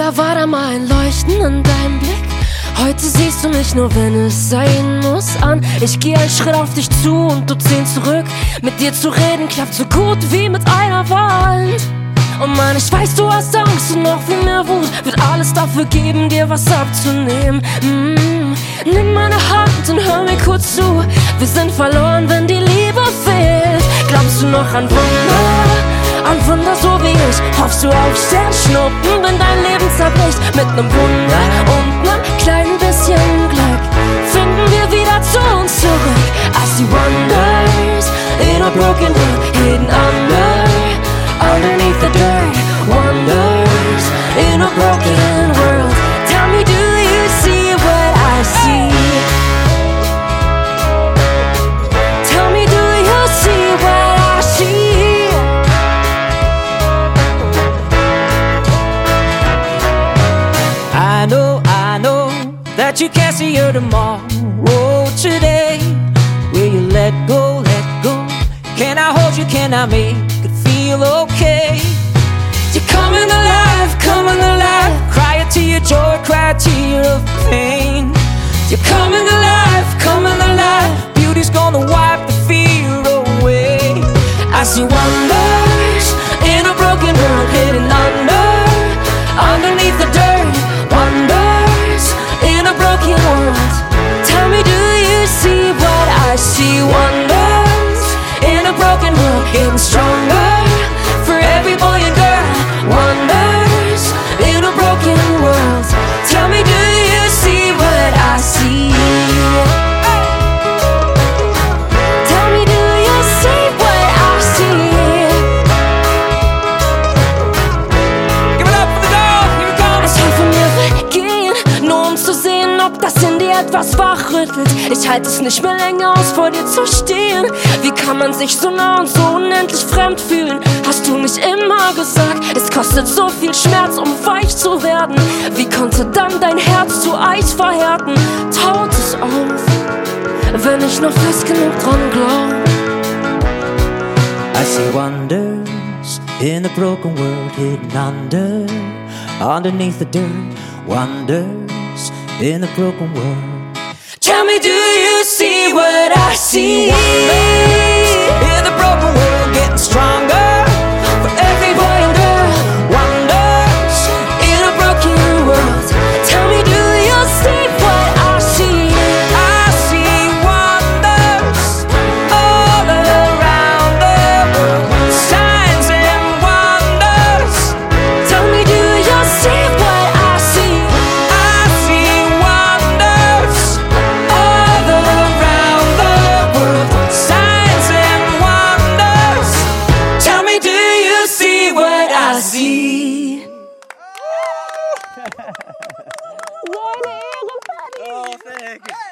Früher war da mal ein Leuchten in deinem Blick. Heute siehst du mich nur, wenn es sein muss, an. Ich geh einen Schritt auf dich zu und du 10 zurück. Mit dir zu reden klappt so gut wie mit einer Wand. Und Mann, ich weiß, du hast Angst und noch viel mehr Wut. Wird alles dafür geben, dir was abzunehmen. Nimm meine Hand und hör mir kurz zu. Wir sind verloren, wenn die Liebe fehlt. Glaubst du noch an Wunder? An Wunder so wie ich. Hoffst du auf Sternschnuppen, wenn dein Leben zerbricht. Mit nem Wunder und nem kleinen bisschen Glück finden wir wieder zu uns zurück. I see wonders in a broken world, hidden underneath the dirt. Wonders in a broken world. Tell me, do you see what I see? Tell me, do you see what I see? I know that you can't see your tomorrow today. Will you let go, let go? Can I hold you, can I make it feel okay? You're coming alive, cry a tear of joy, cry a tear of pain. You're coming alive, beauty's gonna wipe the fear away. I see wonders in a broken world, hidden underneath the dirt. Wonders in a broken world. Tell me, do you see what I see? Wonders in a broken world, getting stronger for every boy and girl. Wonders in a broken world. Tell me, do you see what I see? Tell me, do you see what I see? Give it up for the dog, here it comes. Es helfe mir weggehen, nur um zu sehen, ob das in dir etwas wachrüttelt. Ich halte es nicht mehr länger aus, vor dir zu stehen. Wie kann man sich so nah und so unendlich fremd fühlen? Hast du nicht immer gesagt, es kostet so viel Schmerz, um weich zu werden? Wie konnte dann dein Herz zu Eis verhärten? Taut es auf, wenn ich noch fest genug dran glaub. I see wonders in a broken world, hidden underneath the dirt. Wonders in a broken world. Tell me, do you see what I see? In the broken world, getting stronger for every boy and girl. Wonders in a broken world. Tell me, do you see what I see? I see wonders all around the world, signs and wonders. Tell me, do you see what I see? I see wonders all around the world, signs and wonders. Tell me, do you see what I see? Meine Ehre, Paddy! Oh, thank you.